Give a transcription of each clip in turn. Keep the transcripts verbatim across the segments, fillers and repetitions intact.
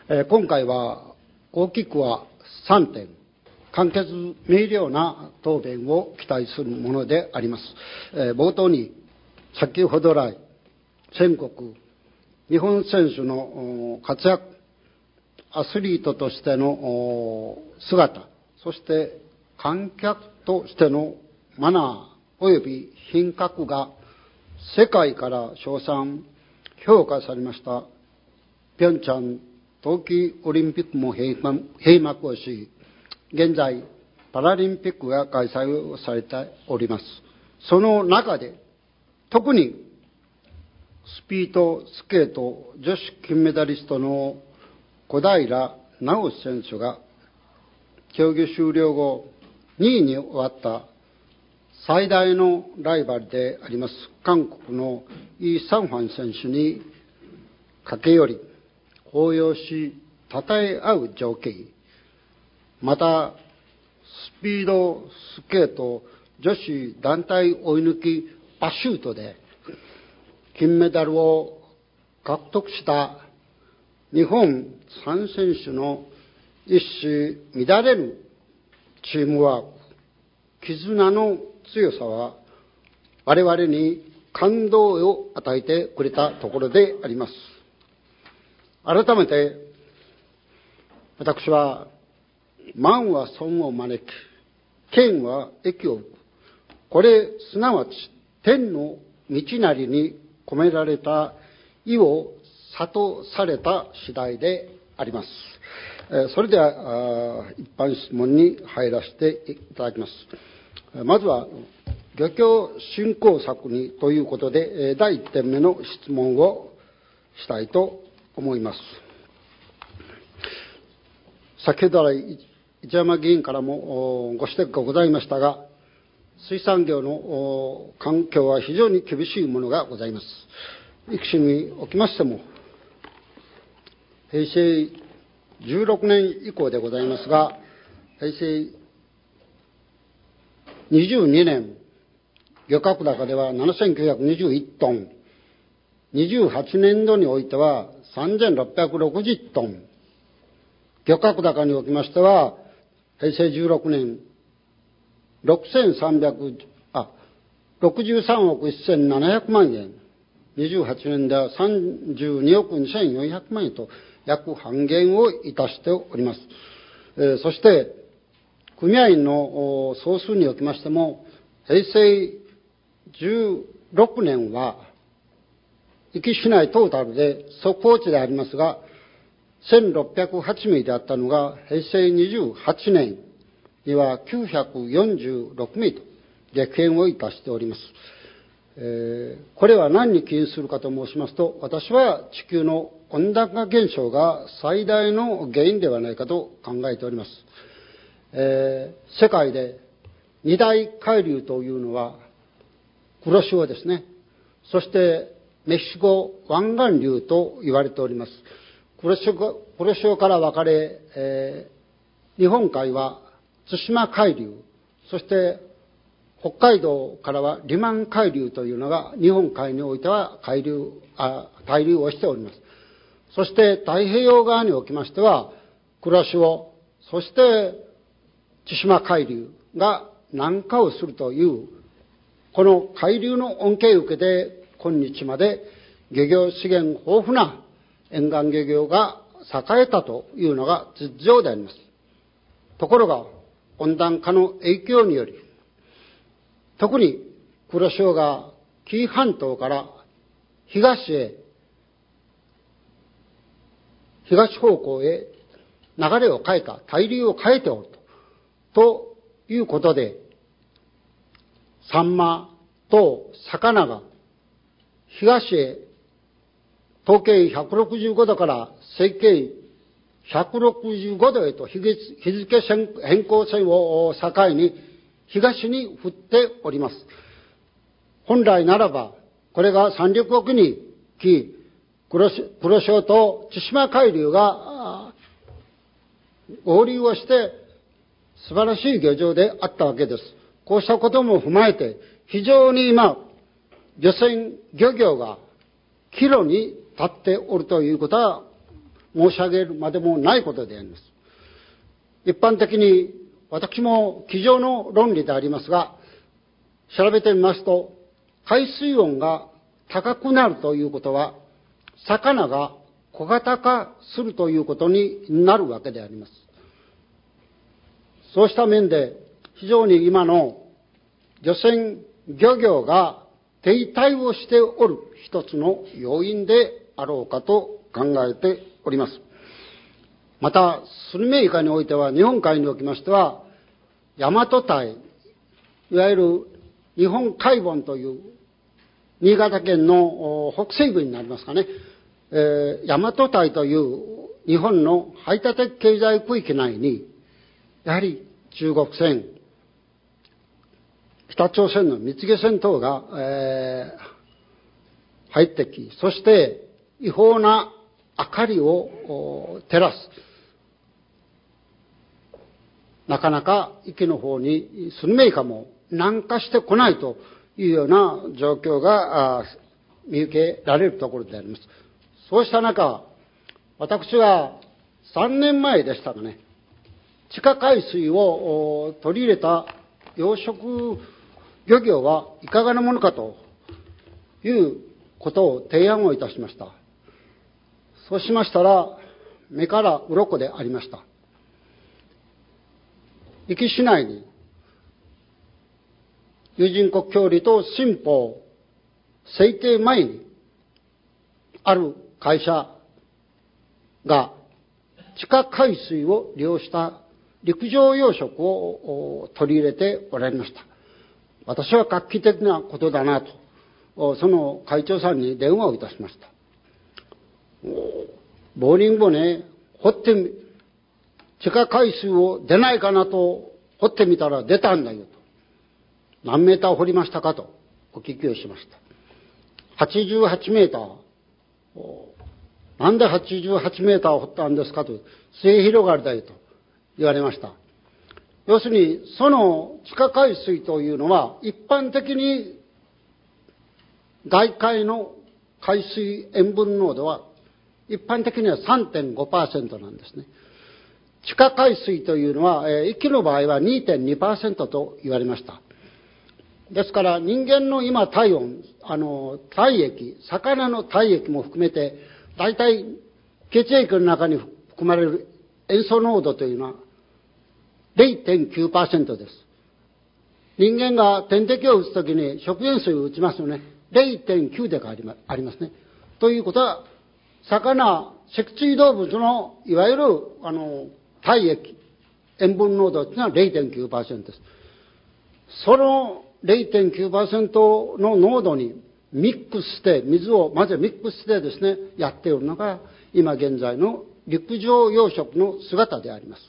えー、今回は大きくはさんてん、簡潔明瞭な答弁を期待するものであります。えー、冒頭に先ほど来全国日本選手の活躍、アスリートとしての姿、そして観客としてのマナー及び品格が世界から称賛評価されました平昌冬季オリンピックも閉幕をし、現在パラリンピックが開催をされております。その中で特にスピードスケート女子金メダリストの小平奈緒選手が競技終了後にいに終わった最大のライバルであります韓国のイ・サンファン選手に駆け寄り抱擁し称え合う情景、またスピードスケート女子団体追い抜きパシュートで金メダルを獲得した日本さん選手の一糸乱れぬチームワーク、絆の強さは我々に感動を与えてくれたところであります。改めて私は万は損を招き、剣は益を生む、これすなわち天の道なりに込められた意を諭された次第であります。それでは一般質問に入らせていただきます。まずは漁協振興策にということでだいいってんめの質問をしたいと思います。先ほど来市山議員からもご指摘がございましたが、水産業の環境は非常に厳しいものがございます。育種におきましても平成じゅうろくねん以降でございますが、平成にじゅうにねん漁獲高ではななせんきゅうひゃくにじゅういちトン、にじゅうはちねんどにおいてはさんぜんろっぴゃくろくじゅうトン、漁獲高におきましては平成じゅうろくねんろくせんさんびゃくあろくじゅうさんおくせんななひゃくまんえん、にじゅうはちねんではさんじゅうにおくにせんよんひゃくまんえんと約半減をいたしております。えー、そして組合員の総数におきましても平成じゅうろくねんは壱岐市内トータルで速報値でありますがせんろっぴゃくはちめいであったのが平成にじゅうはちねんにはきゅうひゃくよんじゅうろくめいと激減をいたしております。えー、これは何に起因するかと申しますと、私は地球の温暖化現象が最大の原因ではないかと考えております。えー、世界で二大海流というのは黒潮ですね、そしてメキシコ湾岸流と言われております。黒潮、黒潮から分かれ、えー、日本海は対馬海流、そして北海道からはリマン海流というのが日本海においては海流あ対流をしております。そして太平洋側におきましては黒潮、そして対馬海流が南下をするというこの海流の恩恵を受けて今日まで漁業資源豊富な沿岸漁業が栄えたというのが実情であります。ところが温暖化の影響により特に黒潮が紀伊半島から東へ東方向へ流れを変えた、対流を変えておると、ということでサンマと魚が東へ東経ひゃくろくじゅうごどから西経ひゃくろくじゅうごどへと日付変更線を境に東に振っております。本来ならばこれが三陸沖に来、黒潮と対馬海流が合流をして素晴らしい漁場であったわけです。こうしたことも踏まえて非常に今漁船漁業が岐路に立っておるということは申し上げるまでもないことであります。一般的に私も机上の論理でありますが、調べてみますと、海水温が高くなるということは、魚が小型化するということになるわけであります。そうした面で、非常に今の漁船漁業が停滞をしておる一つの要因であろうかと考えております。また、スルメイカにおいては、日本海におきましては、大和堆、いわゆる日本海盆という新潟県の北西部になりますかね、えー、大和堆という日本の排他的経済区域内に、やはり中国船、北朝鮮の蜜月船等が、えー、入ってき、そして違法な明かりを照らす。なかなか池の方にスルメイカも南下してこないというような状況が見受けられるところであります。そうした中、私はさんねんまえでしたかね、地下海水を取り入れた養殖漁業はいかがなものかということを提案をいたしました。そうしましたら、目から鱗でありました。壱岐市内に有人国協理と新法制定前にある会社が地下海水を利用した陸上養殖を取り入れておられました。私は画期的なことだなと、その会長さんに電話をいたしました。ボーリングをね、掘ってみ、地下海水を出ないかなと掘ってみたら出たんだよと。何メーター掘りましたかとお聞きをしました。はちじゅうはちメーター。なんではちじゅうはちメーター掘ったんですかと、末広がりだよと言われました。要するに、その地下海水というのは、一般的に外海の海水塩分濃度は、一般的には さんてんごパーセント なんですね。地下海水というのは、えー、壱岐の場合は にてんにパーセント と言われました。ですから人間の今体温、あの、体液、魚の体液も含めて、大体血液の中に含まれる塩素濃度というのは れいてんきゅうパーセント です。人間が点滴を打つときに食塩水を打ちますよね。れいてんきゅう でありますね。ということは、魚、脊椎動物のいわゆるあの体液、塩分濃度というのは れいてんきゅうパーセント です。その れいてんきゅうパーセント の濃度にミックスして、水をまずミックスしてですね、やっているのが今現在の陸上養殖の姿であります。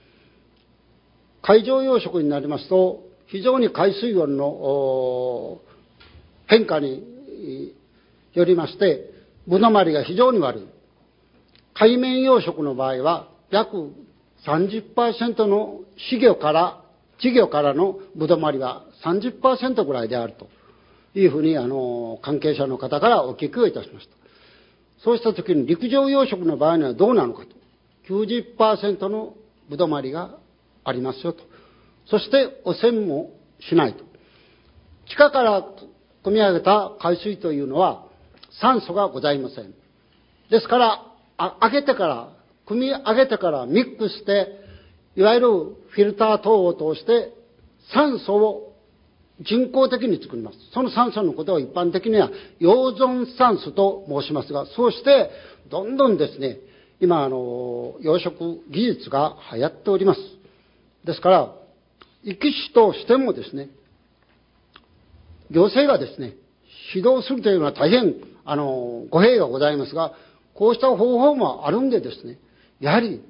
海上養殖になりますと、非常に海水温の変化によりまして、ぶどまりが非常に悪い。海面養殖の場合は約 さんじゅっパーセント の稚魚から、稚魚からのぶどまりは さんじゅっパーセント ぐらいであるというふうに、あの、関係者の方からお聞きをいたしました。そうしたときに陸上養殖の場合にはどうなのかと。きゅうじゅっパーセント のぶどまりがありますよと。そして汚染もしないと。地下から汲み上げた海水というのは酸素がございません。ですから、あ上げてから、汲み上げてからミックスして、いわゆるフィルター等を通して酸素を人工的に作ります。その酸素のことを一般的には溶存酸素と申しますが、そうしてどんどんですね、今あの養殖技術が流行っております。ですから、壱岐市としてもですね、行政がですね、指導するというのは大変あの語弊がございますが、こうした方法もあるんでですね、やはり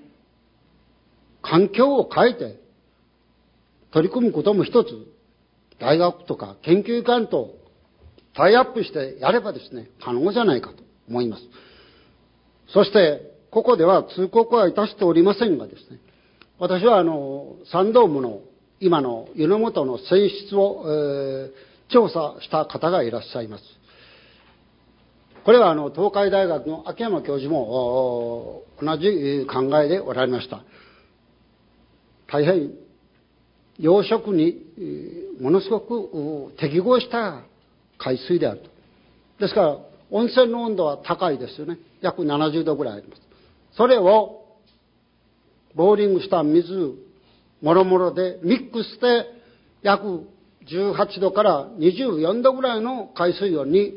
環境を変えて取り組むことも一つ、大学とか研究機関とタイアップしてやればですね、可能じゃないかと思います。そして、ここでは通告はいたしておりませんがですね、私はあの、山道部の今の湯の本の泉質を、えー、調査した方がいらっしゃいます。 これはあの東海大学の秋山教授も同じ考えでおられました。大変養殖にものすごく適合した海水であると。ですから温泉の温度は高いですよね。約ななじゅうどぐらいあります。それをボーリングした水もろもろでミックスして約じゅうはちどからにじゅうよんどぐらいの海水温に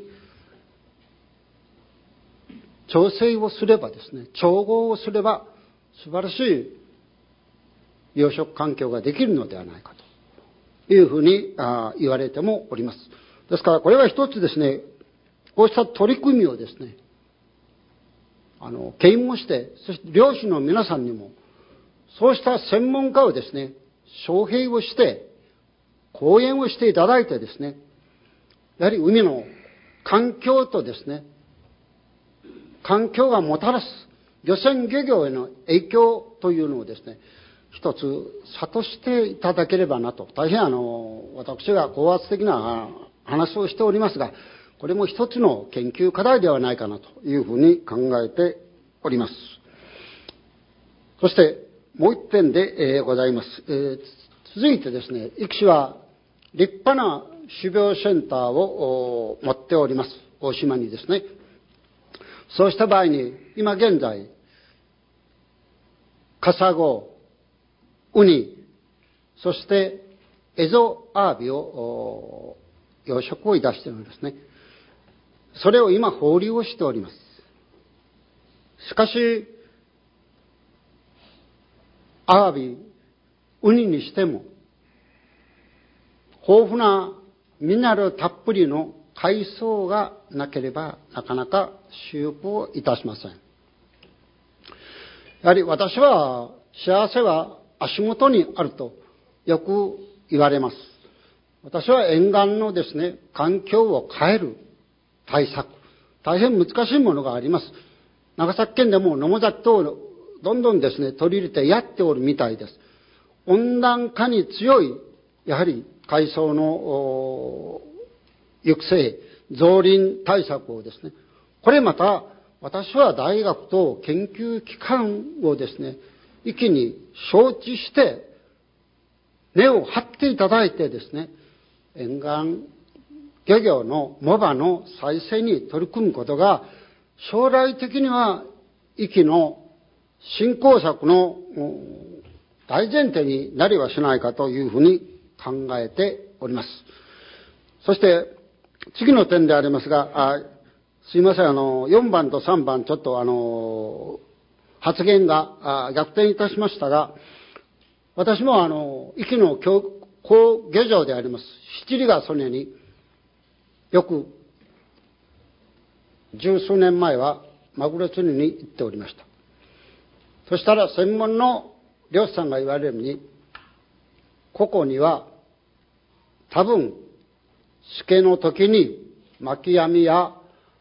調整をすればですね、調合をすれば素晴らしい養殖環境ができるのではないかというふうに言われてもおります。ですからこれは一つですね、こうした取り組みをですね、あの啓蒙して、そして漁師の皆さんにもそうした専門家をですね、招聘をして講演をしていただいてですね、やはり海の環境とですね、環境がもたらす漁船漁業への影響というのをですね、一つ諭していただければなと。大変あの私が高圧的な話をしておりますが、これも一つの研究課題ではないかなというふうに考えております。そしてもう一点で、えー、ございます、えー、続いてですね、壱岐市は立派な種苗センターを持っております。大島にですね。そうした場合に今現在カサゴ、ウニ、そしてエゾアワビを養殖をいたしているんですね。それを今放流をしております。しかしアワビ、ウニにしても豊富なミネラルたっぷりの海藻がなければなかなか収穫をいたしません。やはり私は幸せは足元にあるとよく言われます。私は沿岸のですね、環境を変える対策、大変難しいものがあります。長崎県でも野母崎等をどんどんですね、取り入れてやっておるみたいです。温暖化に強い、やはり海藻の育成、造林対策をですね、これまた私は大学と研究機関をですね、一気に承知して根を張っていただいてですね、沿岸漁業の藻場の再生に取り組むことが将来的には壱岐の振興策の大前提になりはしないかというふうに考えております。そして次の点でありますが、あすいません、あのよんばんとさんばんちょっとあの発言が逆転いたしましたが、私もあの壱岐の公漁場であります七里ヶ曽根によく十数年前はマグロ釣りに行っておりました。そしたら専門の漁師さんが言われるように、ここには多分しけの時に巻き網や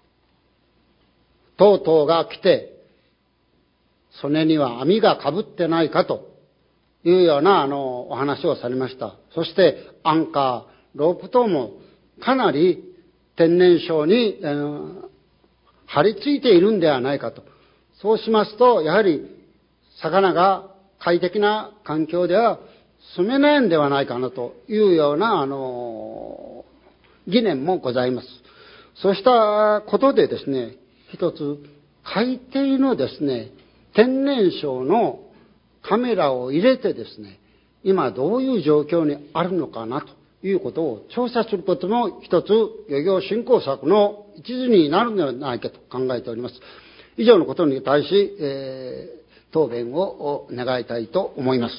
とうとうが来て、それには網がかぶってないかというようなあのお話をされました。そしてアンカー、ロープ等もかなり天然礁に、えー、張り付いているんではないかと。そうしますと、やはり魚が快適な環境では住めないんではないかなというようなあの疑念もございます。そうしたことでですね、一つ海底のですね、天然礁のカメラを入れてですね、今どういう状況にあるのかなということを調査することも一つ漁業振興策の一途になるのではないかと考えております。以上のことに対し、えー、答弁を願いたいと思います。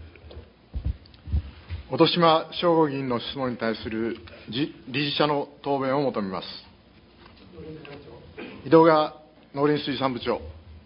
本島省吾議員の質問に対する理事者の答弁を求めます。井戸川農林水産部長。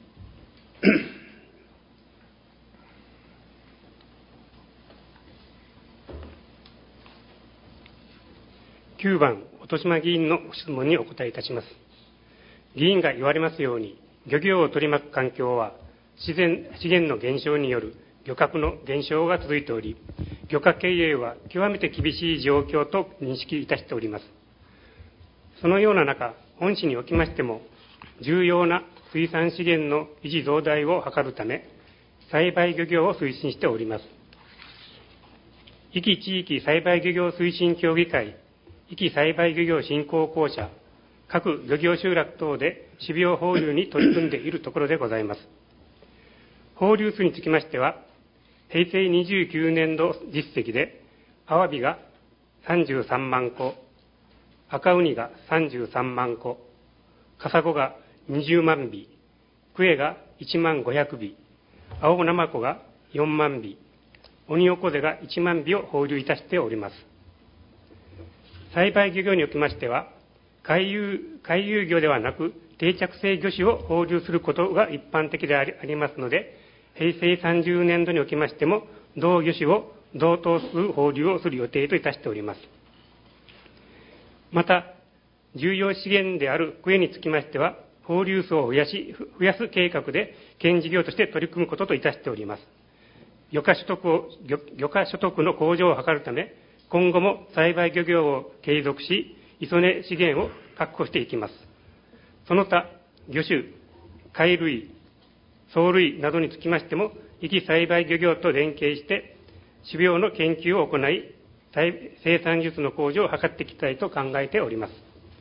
きゅうばん、本島議員の質問にお答えいたします。議員が言われますように、漁業を取り巻く環境は自然資源の減少による漁獲の減少が続いており、漁獲経営は極めて厳しい状況と認識いたしております。そのような中、 本市におきましても、重要な水産資源の維持増大を図るため、栽培漁業を推進しております。壱岐地域栽培漁業推進協議会、壱岐栽培漁業振興公社、各漁業集落等で種苗放流に取り組んでいるところでございます。放流数につきましては、平成にじゅうきゅうねんど実績で、アワビがさんじゅうさんまんこ、赤ウニがさんじゅうさんまんこ、カサゴがにじゅうまんび、クエがいちまんごひゃくび、青ナマコがよんまんび、オニオコゼがいちまんびを放流いたしております。栽培漁業におきましては、回遊、回遊魚ではなく定着性魚種を放流することが一般的でありますので、平成さんじゅうねんどにおきましても、同魚種を同等数放流をする予定といたしております。また、重要資源であるクエにつきましては、放流数を増やし、増やす計画で、県事業として取り組むことといたしております。漁獲所得を、漁、漁獲所得の向上を図るため、今後も栽培漁業を継続し、磯根資源を確保していきます。その他、魚種、貝類、藻類などにつきましても、壱岐栽培漁業と連携して、種苗の研究を行い、生産技術の向上を図っていきたいと考えております。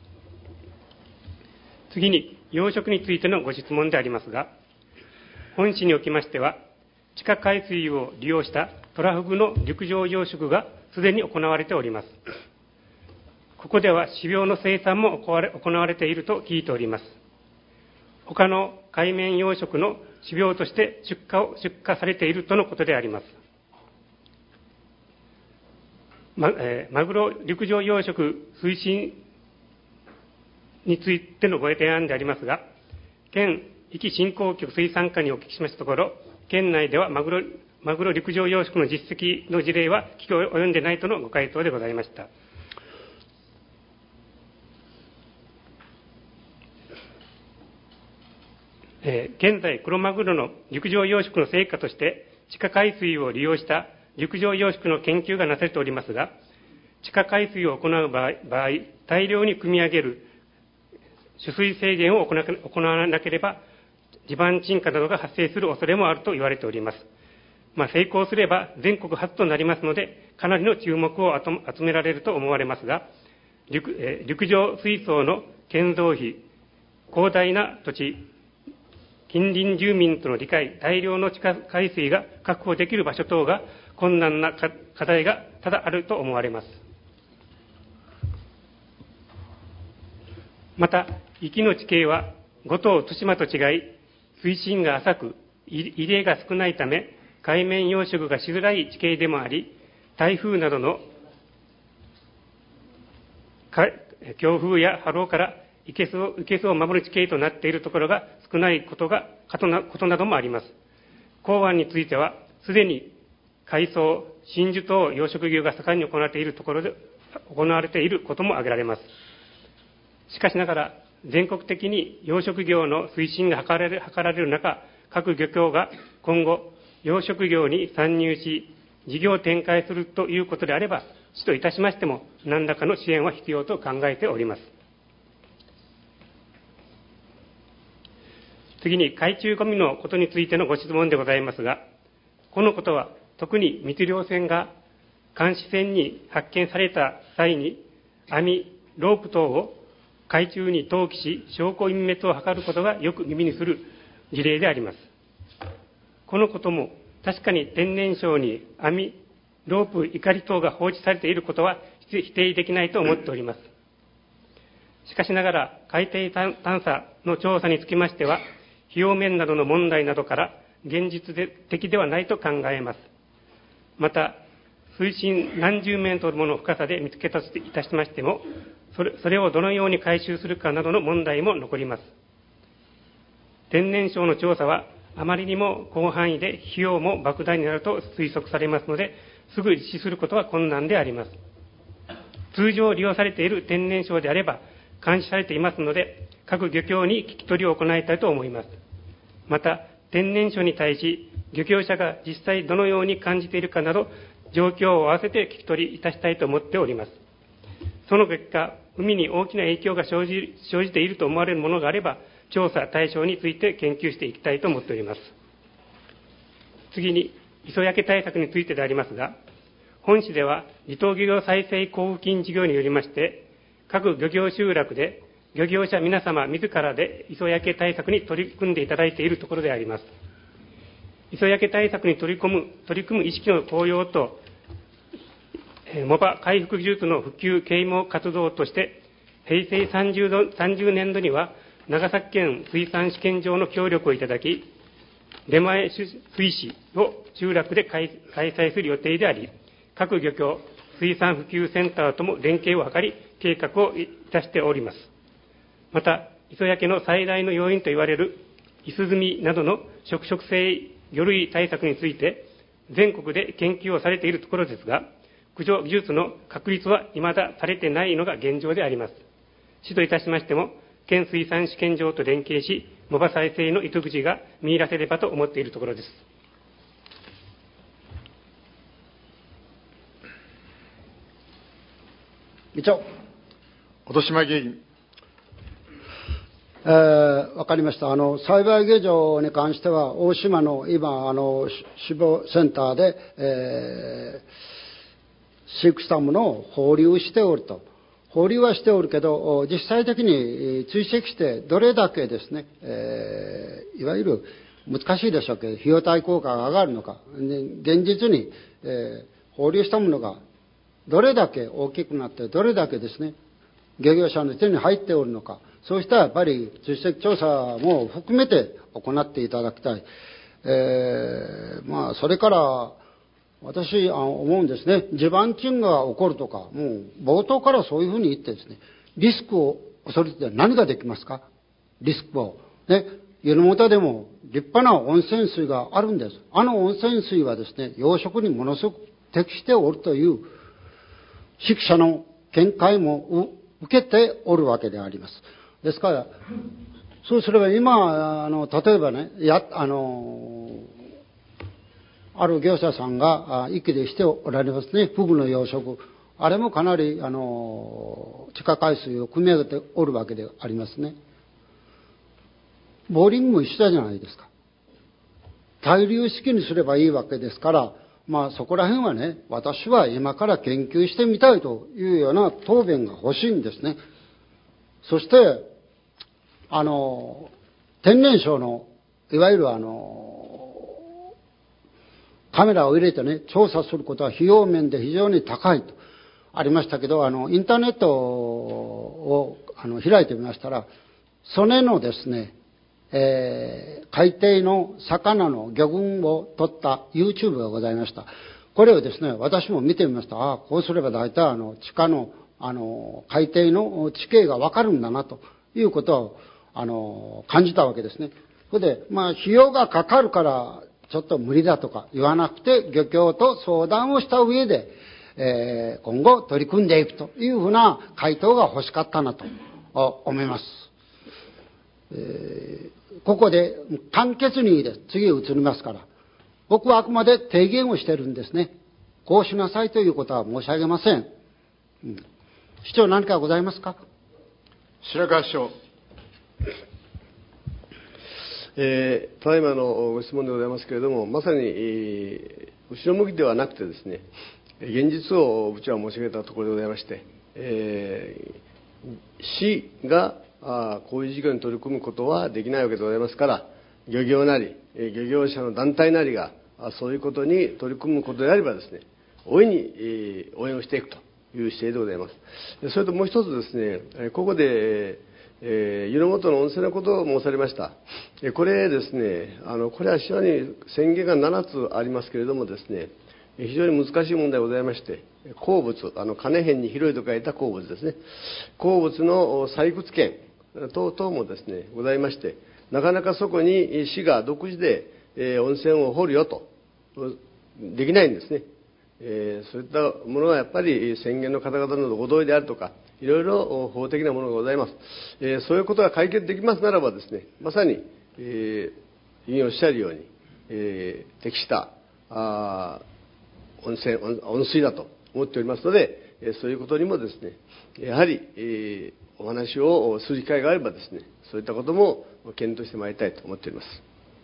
次に、養殖についてのご質問でありますが、本市におきましては、地下海水を利用したトラフグの陸上養殖がすでに行われております。ここでは種苗の生産も行われていると聞いております。他の海面養殖の種苗として出荷を出荷されているとのことであります。まえー、マグロ陸上養殖推進についてのご提案でありますが、県壱岐振興局水産課にお聞きしましたところ、県内ではマグロ、マグロ陸上養殖の実績の事例は聞き及んでないとのご回答でございました。えー、現在、クロマグロの陸上養殖の成果として、地下海水を利用した陸上養殖の研究がなされておりますが、地下海水を行う場合、場合大量に汲み上げる取水制限を行わなければ、地盤沈下などが発生する恐れもあると言われております。まあ、成功すれば全国初となりますので、かなりの注目を集められると思われますが、陸、えー、陸上水槽の建造費、広大な土地、近隣住民との理解、大量の地下海水が確保できる場所等が困難な課題が多々あると思われます。また、壱岐の地形は五島、対馬と違い、水深が浅く、入れが少ないため、海面養殖がしづらい地形でもあり、台風などの強風や波浪からいけそう、いけそうを守る地形となっているところが少ないことが、ことなどもあります。港湾については、すでに海藻、真珠等養殖業が盛んに行われているところで、行われていることも挙げられます。しかしながら、全国的に養殖業の推進が図られる、図られる中、各漁協が今後、養殖業に参入し、事業を展開するということであれば、市といたしましても、何らかの支援は必要と考えております。次に、海中ゴミのことについてのご質問でございますが、このことは、特に密漁船が監視船に発見された際に、網、ロープ等を海中に投棄し、証拠隠滅を図ることがよく耳にする事例であります。このことも、確かに天然礁に網、ロープ、錨等が放置されていることは否定できないと思っております。しかしながら、海底探査の調査につきましては、費用面などの問題などから現実的ではないと考えます。また、水深何十メートルもの深さで見つけたといたしましても、それ、それをどのように回収するかなどの問題も残ります。天然礁の調査は、あまりにも広範囲で費用も莫大になると推測されますので、すぐ実施することは困難であります。通常利用されている天然礁であれば、監視されていますので、各漁協に聞き取りを行いたいと思います。また、天然礁に対し、漁業者が実際どのように感じているかなど、状況を合わせて聞き取りいたしたいと思っております。その結果、 海に大きな影響が生じ、生じていると思われるものがあれば、調査対象について研究していきたいと思っております。次に、磯焼け対策についてでありますが、本市では離島漁業再生交付金事業によりまして、各漁業集落で漁業者皆様自らで磯焼け対策に取り組んでいただいているところであります。磯焼け対策に取り組む、取り組む意識の高揚と、藻場回復技術の普及啓蒙活動として、平成さんじゅうねんどには長崎県水産試験場の協力をいただき、出前水師を集落で開催する予定であり、各漁協、水産普及センターとも連携を図り、計画をいたしております。また、磯焼けの最大の要因といわれる、イスズミなどの食食性魚類対策について、全国で研究をされているところですが、駆除技術の確立は未だされてないのが現状であります。市といたしましても、県水産試験場と連携し、藻場再生の糸口が見出せればと思っているところです。 議長。 本島議員。 えー、わかりました。あの、栽培漁場に関しては、大島の今、あの、死亡センターで、えー、飼育したものを放流しておると。放流はしておるけど、実際的に追跡してどれだけですね、えー、いわゆる難しいでしょうけど、費用対効果が上がるのか、現実に、えー、放流したものがどれだけ大きくなって、どれだけですね、漁業者の手に入っておるのか、そうしたやっぱり追跡調査も含めて行っていただきたい。えー、まあ、それから、私思うんですね。地盤沈が起こるとか、もう冒頭からそういうふうに言ってですね、リスクを恐れて何ができますか？リスクを。ね、湯の元でも立派な温泉水があるんです。あの温泉水はですね、養殖にものすごく適しておるという、識者の見解も受けておるわけであります。ですから、そうすれば今、あの、例えばね、や、あの、ある業者さんが池でしておられますね、フグの養殖。あれもかなり、あの、地下海水を汲み上げておるわけでありますね。ボーリングも一緒じゃないですか。対流式にすればいいわけですから、まあそこら辺はね、私は今から研究してみたいというような答弁が欲しいんですね。そして、あの、天然症の、いわゆるあの、カメラを入れてね、調査することは費用面で非常に高いとありましたけど、あの、インターネットをあの開いてみましたら、曽根のですね、えー、海底の魚の魚群を撮った YouTube がございました。これをですね、私も見てみました。ああ、こうすれば大体あの、地下の、あの、海底の地形がわかるんだな、ということを、あの、感じたわけですね。それで、まあ、費用がかかるから、ちょっと無理だとか言わなくて、漁協と相談をした上で、えー、今後取り組んでいくというふうな回答が欲しかったなと思います。えー、ここで簡潔にです。次へ移りますから。僕はあくまで提言をしてるんですね。こうしなさいということは申し上げません。うん、市長何かございますか？ 白川市長。 えー、ただいまのご質問でございますけれども、まさに、えー、後ろ向きではなくてですね、現実を部長は申し上げたところでございまして、えー、市があこういう事業に取り組むことはできないわけでございますから、漁業なり、漁業者の団体なりがそういうことに取り組むことであればですね、大いに、えー、応援をしていくという姿勢でございます。それともう一つですね、ここで、えー、湯の元の温泉のことを申されました。これですね、あの、これは非常に宣言がななつありますけれどもですね、非常に難しい問題でございまして、鉱物、あの、金辺に広いと書いた鉱物ですね。鉱物の採掘権等々もですね、ございまして、なかなかそこに市が独自で、えー、温泉を掘るよと、できないんですね。えー、そういったものはやっぱり宣言の方々のご同意であるとか、いろいろ法的なものがございます。えー、そういうことが解決できますならばですね、まさに、えー、委員おっしゃるように、えー、適したあ温泉、温水だと思っておりますので、 そういうことにもですね、やはり、えー、お話をする機会があればですね、そういったことも検討してまいりたいと思っております。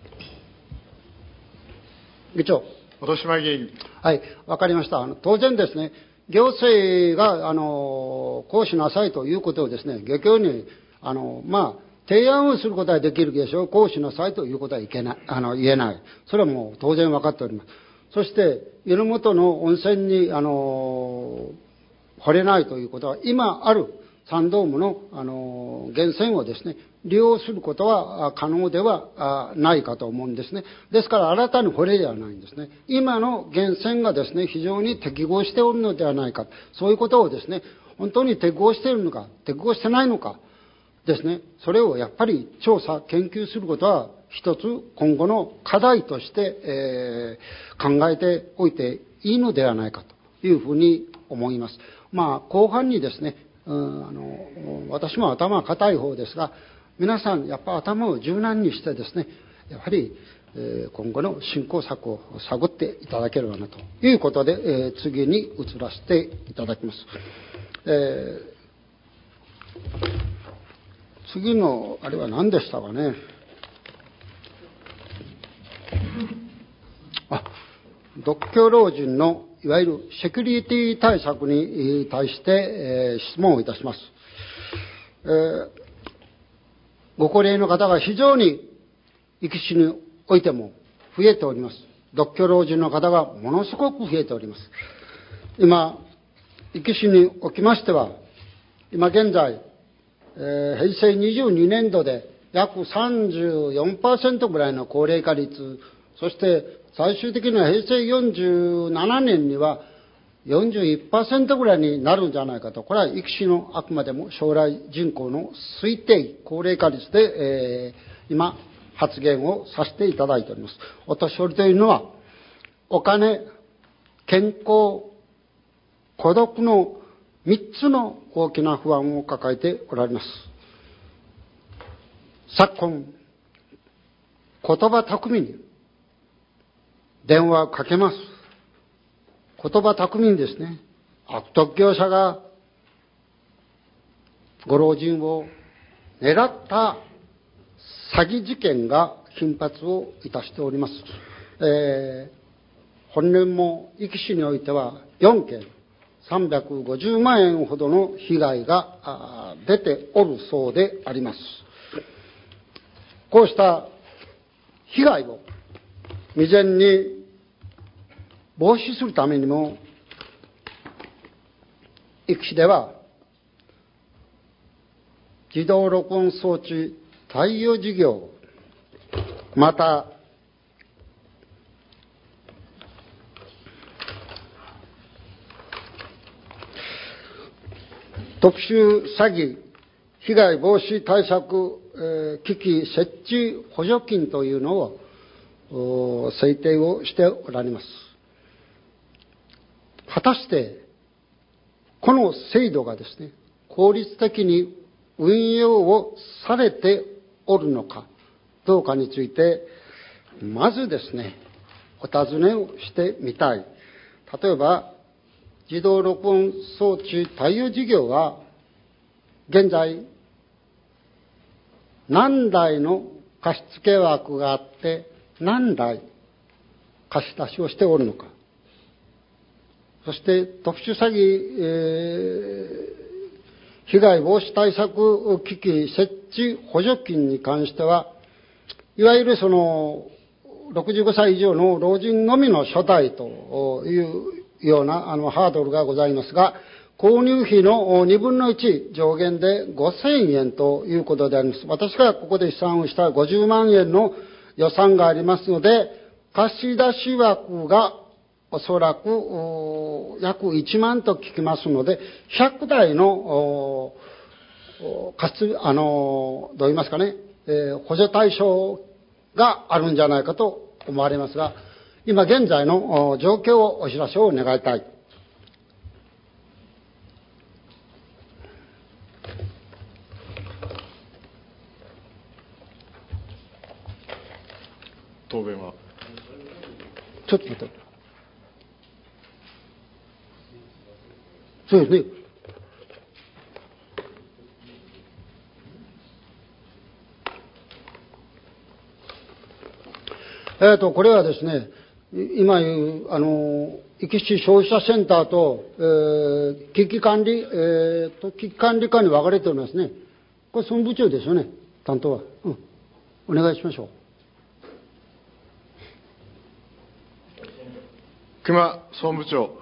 議長。 本島議員。 はい、わかりました。あの当然ですね、行政があのこうしなさいということをですね、漁協にあの、まあ、提案をすることはできるけど、こうしなさいということはいけない、あの言えない。それはもう当然分かっております。そして、湯の本の温泉にあの掘れないということは、今ある三ドームのあの源泉をですね、利用することは可能ではないかと思うんですね。ですから新たに掘れではないんですね。今の源泉がですね、非常に適合しておるのではないか。そういうことをですね、本当に適合しているのか、適合してないのかですね、それをやっぱり調査、研究することは一つ今後の課題として、えー、考えておいていいのではないかというふうに思います。まあ後半にですね、うん、あの私も頭が固い方ですが、皆さんやっぱ頭を柔軟にしてですね、やはり、えー、今後の振興策を探っていただければなということで、えー、次に移らせていただきます。えー、次のあれは何でしたかね。あ、独居老人のいわゆるセキュリティ対策に対して、えー、質問をいたします。えー、ご高齢の方が非常に生き死においても増えております。独居老人の方がものすごく増えております。今、生き死におきましては、今現在、えー、へいせいにじゅうにねんどで約 さんじゅうよんパーセント ぐらいの高齢化率、そして最終的にはへいせいよんじゅうななねんには よんじゅういちパーセント ぐらいになるんじゃないかと。これは生き死のあくまでも将来人口の推定高齢化率で、えー、今発言をさせていただいております。お年寄りというのはお金、健康、孤独のみっつの大きな不安を抱えておられます。昨今、言葉巧みに電話をかけます。言葉巧みにですね、悪徳業者がご老人を狙った詐欺事件が頻発をいたしております。えー、本年も壱岐市においてはよんけんさんびゃくごじゅうまんえんほどの被害が出ておるそうであります。こうした被害を未然に防止するためにも、壱岐市では自動録音装置貸与事業、また特殊詐欺被害防止対策、えー、機器設置補助金というのを制定をしておられます。果たしてこの制度がですね、効率的に運用をされておるのかどうかについて、まずですね、お尋ねをしてみたい。例えば自動録音装置貸与事業は現在何台の貸付枠があって何台貸し出しをしておるのか。そして特殊詐欺、えー、被害防止対策機器設置補助金に関しては、いわゆるそのろくじゅうごさい以上の老人のみの所帯というようなあのハードルがございますが、購入費のにぶんのいち上限でごせんえんということであります。私がここで試算をしたごじゅうまんえんの予算がありますので、貸し出し枠がおそらく約いちまんと聞きますので、ひゃくだいの貸しあのどう言いますかね、えー、補助対象があるんじゃないかと思われますが、今現在の状況をお知らせを願いたい。 答弁は。 ちょっと待って。 そうですね。えっと、これはですね、今言う、あの、壱岐市消費者センターと、えー、危機管理、えー、と、危機管理課に分かれておりますね。これ、総務部長ですよね、担当は。うん。お願いしましょう。 熊総務部長。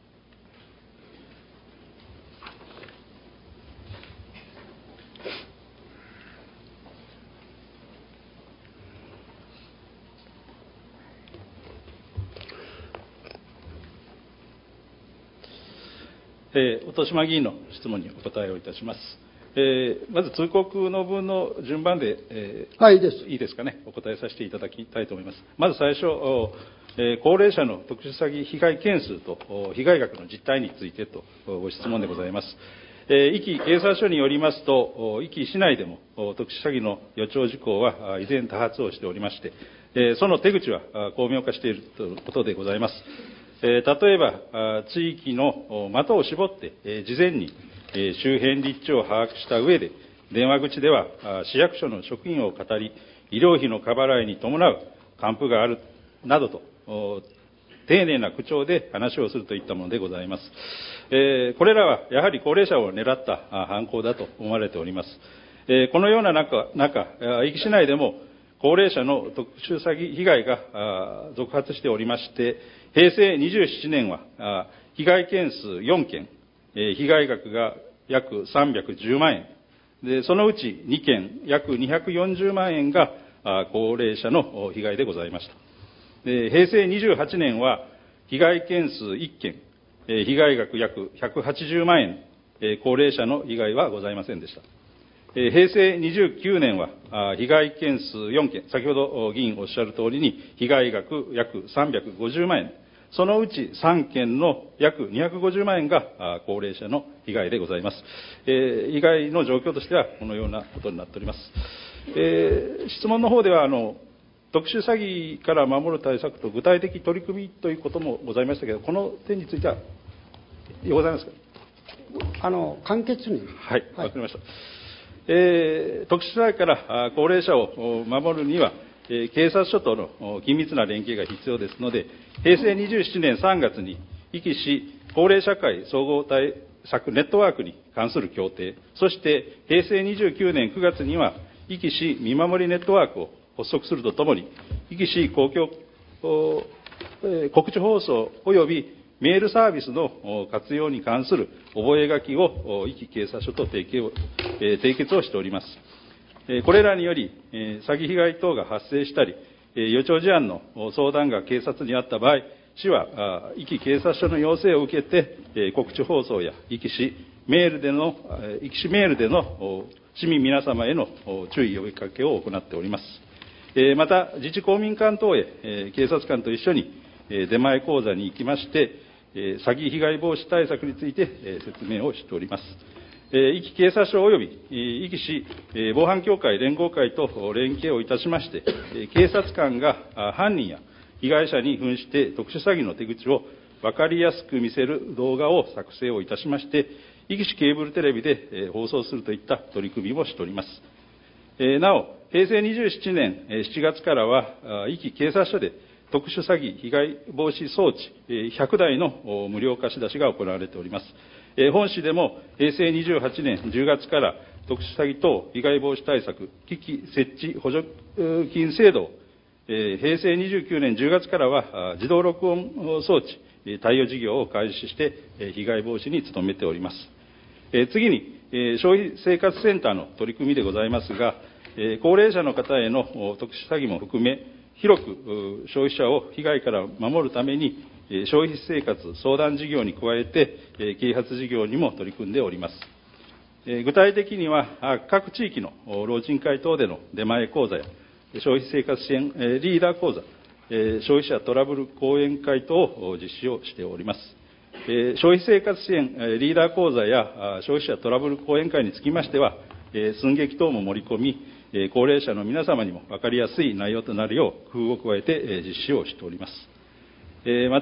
えー、音島議員の質問にお答えをいたします。えー、まず通告の分の順番で、えー、 はい、いいです。 いいですかね、お答えさせていただきたいと思います。まず最初、えー、高齢者の特殊詐欺被害件数と被害額の実態についてとご質問でございます。えー、壱岐警察署によりますと、壱岐市内でも特殊詐欺の予兆事項は依然多発をしておりまして、えー、その手口は巧妙化しているということでございます。えー、例えば、地域の的を絞って、えー、事前に、えー、周辺立地を把握した上で、電話口では市役所の職員を語り、医療費の過払いに伴う還付があるなどと、丁寧な口調で話をするといったものでございます。えー、これらはやはり高齢者を狙った犯行だと思われております。えー、このような中、中、壱岐市内でも高齢者の特殊詐欺被害が続発しておりまして、平成にじゅうななねんは被害件数よんけん、被害額が約さんびゃくじゅうまんえん、でそのうちにけん、約にひゃくよんじゅうまんえんが高齢者の被害でございました。で平成にじゅうはちねんは被害件数いっけん、被害額約ひゃくはちじゅうまんえん、高齢者の被害はございませんでした。平成にじゅうきゅうねんは被害件数よんけん、先ほど議員おっしゃる通りに被害額約さんびゃくごじゅうまんえん、そのうちさんけんの約にひゃくごじゅうまんえんが高齢者の被害でございます。えー、被害の状況としてはこのようなことになっております。えー、質問の方ではあの特殊詐欺から守る対策と具体的取り組みということもございましたけど、この点についてはございますか。 あの簡潔に。 はい、わかりました。えー、特殊詐欺から高齢者を守るには、えー、警察署との緊密な連携が必要ですので、平成にじゅうななねんさんがつに壱岐市高齢社会総合対策ネットワークに関する協定、そして平成にじゅうきゅうねんくがつには壱岐市見守りネットワークを発足するとともに、壱岐市公共、えー、告知放送及びメールサービスの活用に関する覚書を壱岐警察署と締結を、えー、締結をしております。これらにより、詐欺被害等が発生したり、予兆事案の相談が警察にあった場合、市は壱岐警察署の要請を受けて、告知放送や壱岐市メールでの、壱岐市メールでの市民皆様への注意呼びかけを行っております。また、自治公民館等へ警察官と一緒に出前講座に行きまして、詐欺被害防止対策について説明をしております。壱岐警察署及び壱岐市防犯協会連合会と連携をいたしまして、警察官が犯人や被害者に扮して特殊詐欺の手口を分かりやすく見せる動画を作成をいたしまして、壱岐市ケーブルテレビで放送するといった取り組みもしております。なお、平成にじゅうななねんしちがつからは、壱岐警察署で特殊詐欺被害防止装置ひゃくだいの無料貸し出しが行われております。本市でも平成にじゅうはちねんじゅうがつから特殊詐欺等被害防止対策機器設置補助金制度を、平成にじゅうきゅうねんじゅうがつからは自動録音装置対応事業を開始して被害防止に努めております。次に消費生活センターの取り組みでございますが、高齢者の方への特殊詐欺も含め広く消費者を被害から守るために消費生活相談事業に加えて啓発事業にも取り組んでおります。具体的には各地域の老人会等での出前講座や消費生活支援リーダー講座、消費者トラブル講演会等を実施をしております。消費生活支援リーダー講座や消費者トラブル講演会につきましては、寸劇等も盛り込み、高齢者の皆様にも分かりやすい内容となるよう工夫を加えて実施をしております。また、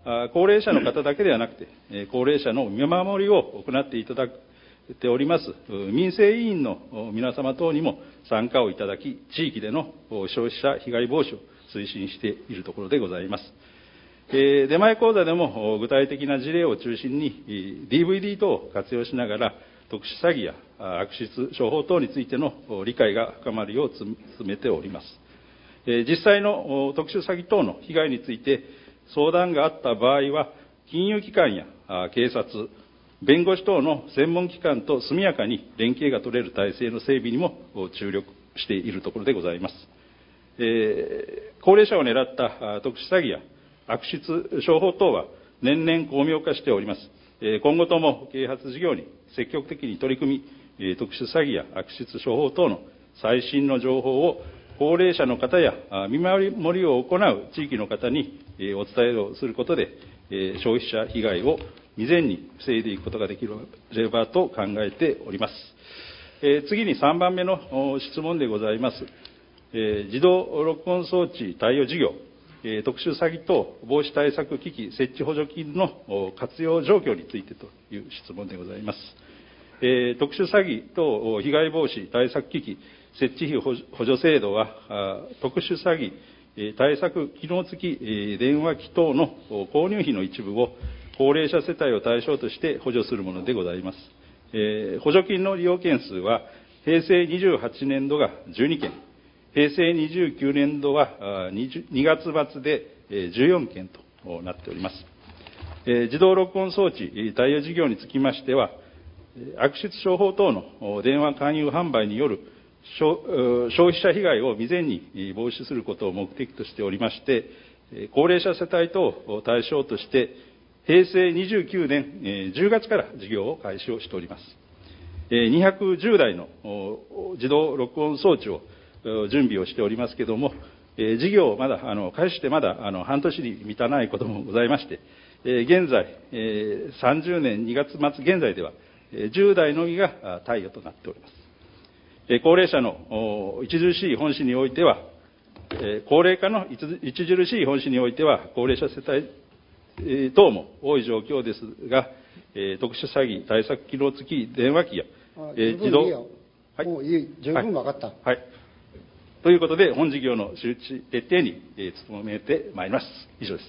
高齢者の方だけではなくて、高齢者の見守りを行っていただいております民生委員の皆様等にも参加をいただき、地域での消費者被害防止を推進しているところでございます。出前講座でも具体的な事例を中心に ディーブイディー 等を活用しながら、特殊詐欺や悪質商法等についての理解が深まるよう進めております。実際の特殊詐欺等の被害について相談があった場合は、金融機関や警察、弁護士等の専門機関と速やかに連携が取れる体制の整備にも注力しているところでございます。えー、高齢者を狙った特殊詐欺や悪質商法等は年々巧妙化しております。えー、今後とも啓発事業に積極的に取り組み、えー、特殊詐欺や悪質商法等の最新の情報を高齢者の方や見守りを行う地域の方にお伝えをすることで、消費者被害を未然に防いでいくことができればと考えております。次にさんばんめの質問でございます。自動録音装置貸与事業、特殊詐欺等防止対策機器設置補助金の活用状況についてという質問でございます。特殊詐欺等被害防止対策機器設置費補助制度は、特殊詐欺対策機能付き電話機等の購入費の一部を高齢者世帯を対象として補助するものでございます。えー、補助金の利用件数は、平成にじゅうはちねん度がじゅうにけん、平成にじゅうきゅうねん度はにがつ末でじゅうよんけんとなっております。えー、自動録音装置貸与事業につきましては、悪質商法等の電話勧誘販売による消費者被害を未然に防止することを目的としておりまして、高齢者世帯等を対象として、平成にじゅうきゅうねんじゅうがつから事業を開始をしております。にひゃくじゅうだいの自動録音装置を準備をしておりますけれども、事業をまだあの開始してまだあの半年に満たないこともございまして、現在、さんじゅうねんにがつ末現在では、じゅうだいのみが貸与となっております。高齢者の著しい本市においては、高齢化の著しい本市においては、高齢者世帯等も多い状況ですが、特殊詐欺対策機能付き電話機や、 自動、はい、もういい、十分分かった。 はい。はい、ということで、本事業の周知徹底に努めてまいります。以上です。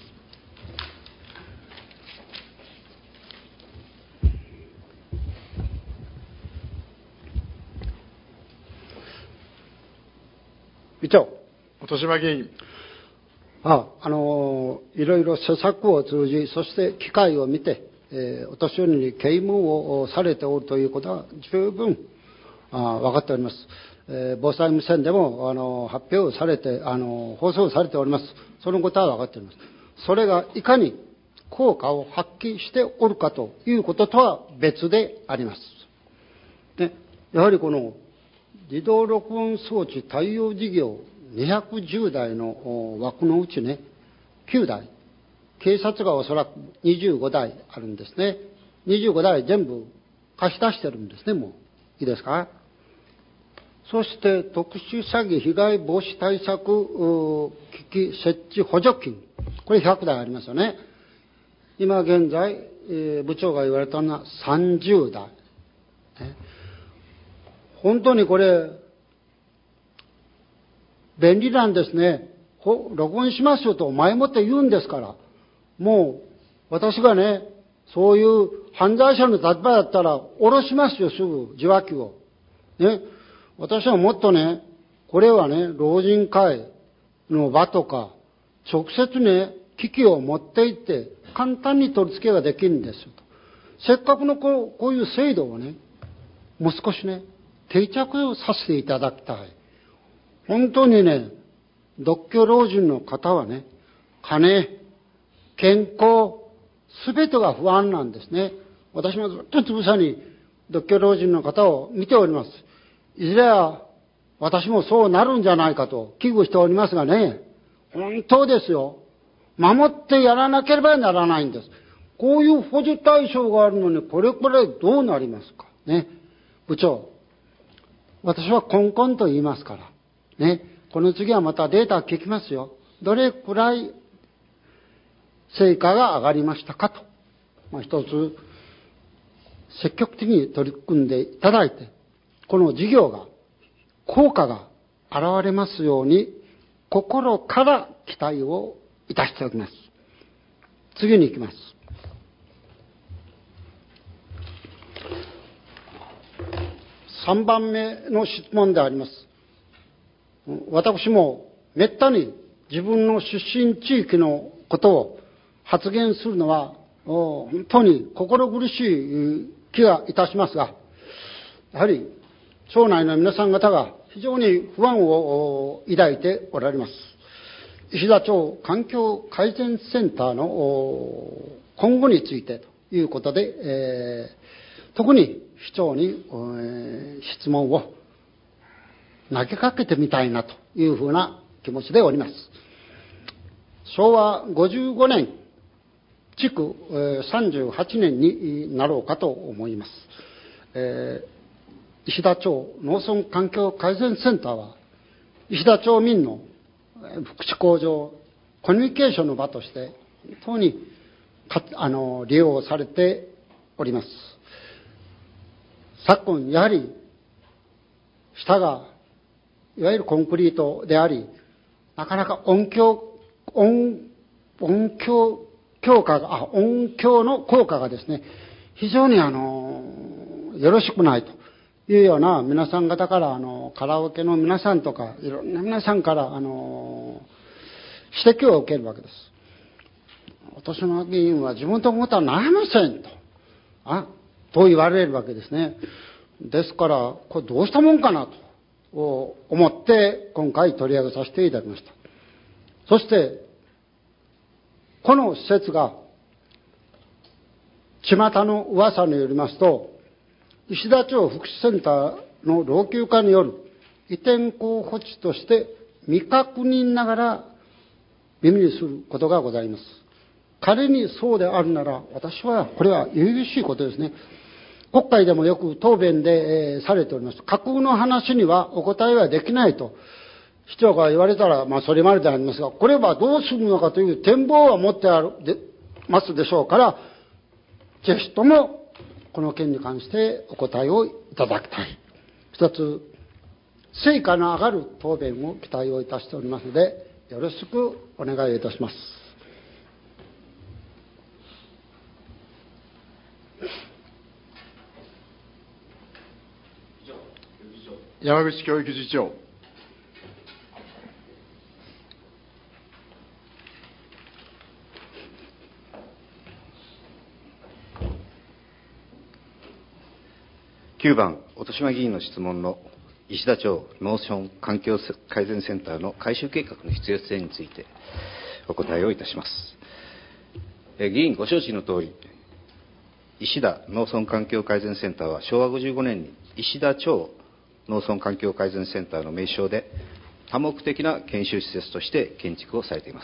議長。 本島議員。 あ、あの、いろいろ施策を通じ、そして機会を見て、えー、お年寄りに啓蒙をされておるということは十分あ分かっております。えー、防災無線でもあの発表されてあの放送されております。そのことは分かっております。それがいかに効果を発揮しておるかということとは別であります。で、やはりこの自動録音装置対応事業にひゃくじゅうだいの枠のうちね、きゅうだい、警察がおそらくにじゅうごだいあるんですね。にじゅうごだい全部貸し出してるんですね、もう。いいですか？そして特殊詐欺被害防止対策機器設置補助金。これひゃくだいありますよね。今現在、えー、部長が言われたのはさんじゅうだい。ね、本当にこれ、便利なんですね。録音しますよと前もって言うんですから。もう、私がね、そういう犯罪者の立場だったら、下ろしますよ、すぐ、受話器を。ね。私はもっとね、これはね、老人会の場とか、直接ね、機器を持って行って、簡単に取り付けができるんですよと。せっかくのこう、こういう制度をね、もう少しね、定着させていただきたい。本当にね、独居老人の方はね、金、健康、すべてが不安なんですね。私もずっとつぶさに独居老人の方を見ております。いずれは私もそうなるんじゃないかと危惧しておりますがね、本当ですよ。守ってやらなければならないんです。こういう補助対象があるのに、これこれどうなりますか。ね。部長、私はコンコンと言いますから。ね。この次はまたデータ聞きますよ。どれくらい成果が上がりましたかと、まあ、一つ積極的に取り組んでいただいて、この事業が効果が現れますように心から期待をいたしております。次に行きます。さんばんめの質問であります。私もめったに自分の出身地域のことを発言するのは本当に心苦しい気がいたしますが、やはり町内の皆さん方が非常に不安を抱いておられます。石田町環境改善センターの今後についてということで、えー、特に市長に、えー、質問を投げかけてみたいなというふうな気持ちでおります。しょうわごじゅうごねん、築さんじゅうはちねんになろうかと思います。えー、石田町農村環境改善センターは、石田町民の福祉向上、コミュニケーションの場として、本当にかあの利用されております。昨今、やはり、下が、いわゆるコンクリートであり、なかなか音響、音、音響強化が、あ、音響の効果がですね、非常にあの、よろしくないというような皆さん方から、あの、カラオケの皆さんとか、いろんな皆さんから、あの、指摘を受けるわけです。私の議員は自分と思ったらなりませんと、あ、と言われるわけですね。ですから、これどうしたもんかなと思って、今回取り上げさせていただきました。そして、この施設が、巷の噂によりますと、石田町福祉センターの老朽化による移転候補地として未確認ながら耳にすることがございます。仮にそうであるなら、私はこれは由々しいことですね。国会でもよく答弁で、えー、されております。架空の話にはお答えはできないと。市長が言われたら、まあ、それまででありますが、これはどうするのかという展望は持ってあるでますでしょうから、ぜひとも、この件に関してお答えをいただきたい。一つ、成果の上がる答弁を期待をいたしておりますので、よろしくお願いいたします。 山口教育次長。 きゅうばん、音島議員の質問の石田町農村環境改善センターの改修計画の必要性についてお答えをいたします。議員ご承知のとおり、石田農村環境改善センターはしょうわごじゅうごねんに石田町農村環境改善センターの名称で多目的な研修施設として建築をされています。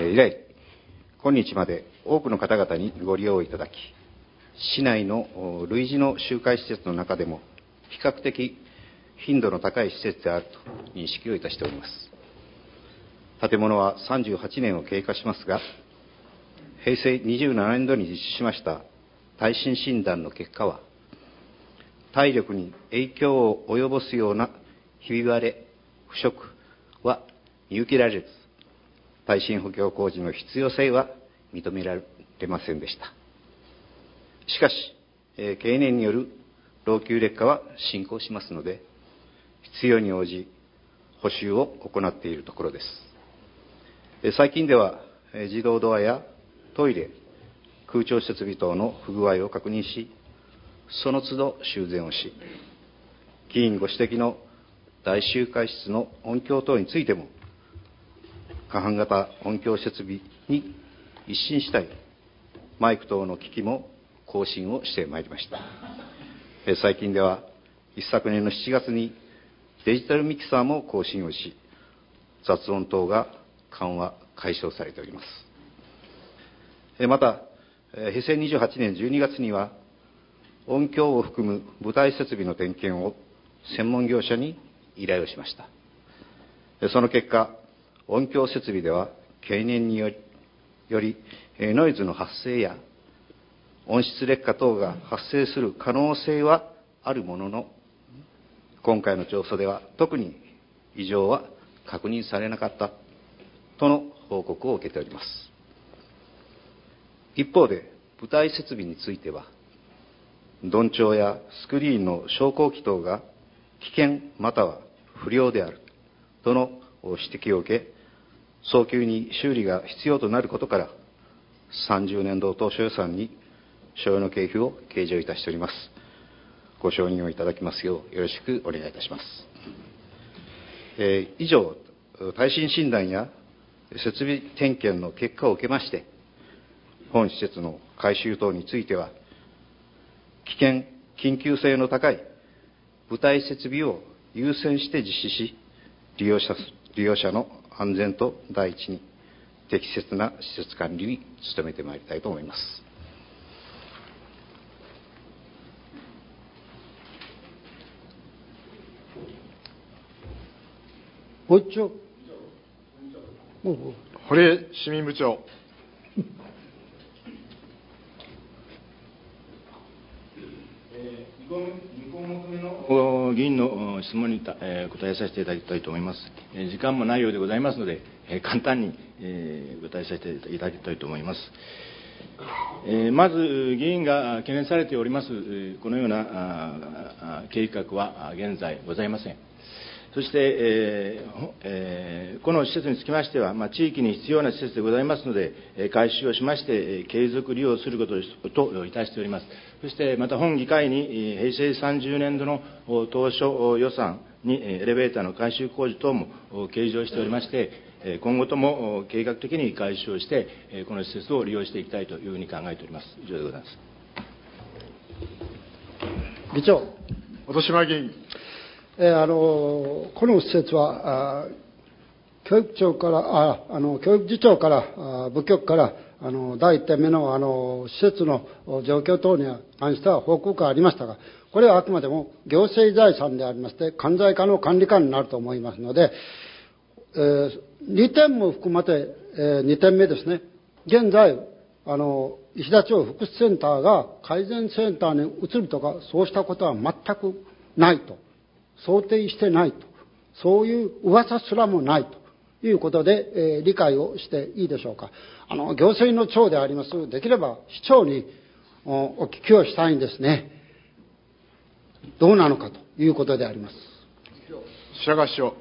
以来、今日まで多くの方々にご利用いただき、市内の類似の集会施設の中でも比較的頻度の高い施設であると認識をいたしております。建物はさんじゅうはちねんを経過しますが、へいせいにじゅうななねんどに実施しました耐震診断の結果は、体力に影響を及ぼすようなひび割れ、腐食は見受けられず、耐震補強工事の必要性は認められませんでした。しかし、えー、経年による老朽劣化は進行しますので、必要に応じ補修を行っているところです。えー、最近では、えー、自動ドアやトイレ、空調設備等の不具合を確認し、その都度修繕をし、議員ご指摘の大集会室の音響等についても、過半型音響設備に一新したいマイク等の機器も更新をしてまいりました。最近では一昨年のしちがつにデジタルミキサーも更新をし、雑音等が緩和解消されております。また、へいせいにじゅうはちねんじゅうにがつには音響を含む舞台設備の点検を専門業者に依頼をしました。その結果、音響設備では経年によりよりノイズの発生や温室劣化等が発生する可能性はあるものの、今回の調査では特に異常は確認されなかったとの報告を受けております。一方で、舞台設備については、鈍調やスクリーンの昇降機等が危険または不良であるとの指摘を受け、早急に修理が必要となることから、さんじゅうねんど当初予算に所要の経費を計上いたしております。ご承認をいただきますようよろしくお願いいたします。えー、以上、耐震診断や設備点検の結果を受けまして、本施設の改修等については、危険、緊急性の高い舞台設備を優先して実施し、利用者、利用者の安全と第一に適切な施設管理に努めてまいりたいと思います。 もう一丁。 堀江市民部長。 に項目目の議員の質問に答えさせていただきたいと思います。時間もないようでございますので、簡単に答えさせていただきたいと思います。まず、議員が懸念されております、このような計画は現在ございません。そして、えーえー、この施設につきましては、まあ、地域に必要な施設でございますので、改修をしまして、継続利用することといたしております。そして、また本議会に、平成さんじゅうねんどの当初予算にエレベーターの改修工事等も計上しておりまして、今後とも計画的に改修をして、この施設を利用していきたいというふうに考えております。以上でございます。 議長。 本島議員。 えー、あのこの施設は、教育長からああの教育次長からあ部局からあの第一点目のあの施設の状況等に関しては報告がありましたが、これはあくまでも行政財産でありまして、管財課の管理官になると思いますので、えー、にてんも含まて、えー、にてんめですね、現在、あの石田町福祉センターが改善センターに移るとか、そうしたことは全くないと。想定してないと、そういう噂すらもないということで、えー、理解をしていいでしょうか。あの行政の長であります、できれば市長に お, お聞きをしたいんですね。どうなのかということであります。 白川市長。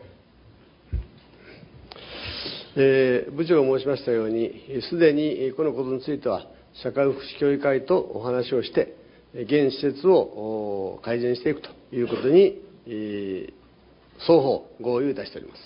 えー、部長が申しましたように、すでにこのことについては、社会福祉協議会とお話をして、現施設を改善していくということに、双方合意いたしております。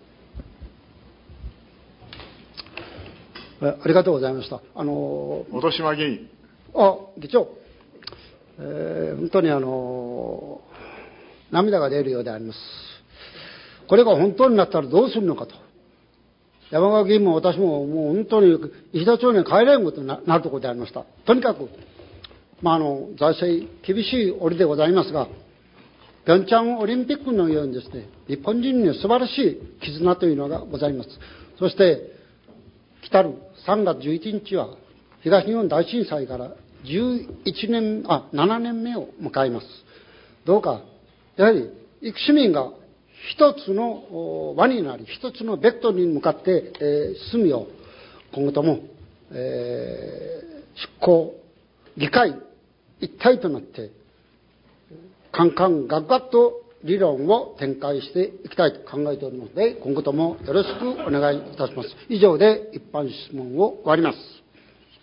ありがとうございました。あの本島議員。 あ、議長、えー、本当にあの涙が出るようであります。これが本当になったらどうするのかと。山川議員も私ももう本当に石田町に帰れんことになるところでありました。とにかく、まあ、あの財政厳しい折でございますが、ピョンチャンオリンピックのようにですね、日本人に素晴らしい絆というのがございます。そして来るさんがつじゅういちにちは東日本大震災からじゅういちねんあななねんめを迎えます。どうかやはり幾市民が一つの輪になり、一つのベクトルに向かって、えー、進むよう、今後とも、えー、執行議会一体となってカンカンガッガッと理論を展開していきたいと考えておりますので、今後ともよろしくお願いいたします。以上で一般質問を終わります。